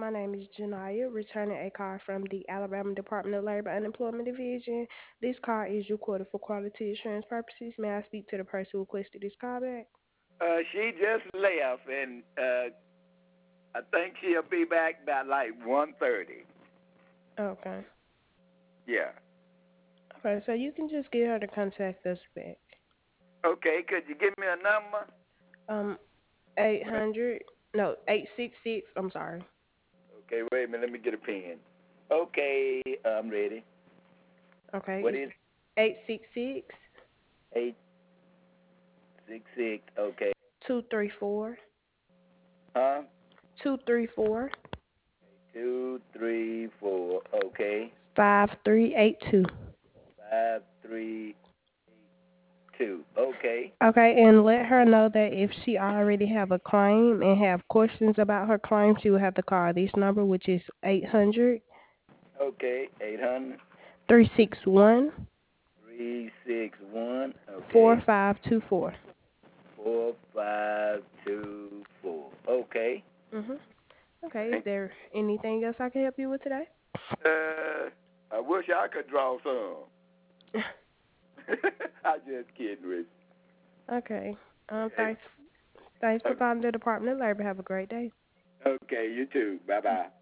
My name is Janaya, returning a call from the Alabama Department of Labor Unemployment Division. This call is recorded for quality assurance purposes. May I speak to the person who requested this call back? She just left, and I think she'll be back by like 1:30. Okay. Yeah. Okay, so you can just get her to contact us back. Okay, could you give me a number? Um, 800, no, 866, I'm sorry. Okay, wait a minute. Let me get a pen. Okay, I'm ready. Okay, What it's is 866 866? Okay. 234 Huh? 234 234. Okay. 5382. 532. Okay. Okay, and let her know that if she already have a claim and have questions about her claim, she will have to call this number, which is 800 Okay. 800 361 361. Okay. 4524. 4524. Okay. Mhm. Okay, is Thank. there anything else I can help you with today? I wish I could draw some. I just kidding with Okay. you. Thanks for calling the Department of Labor. Have a great day. Okay, you too. Bye bye.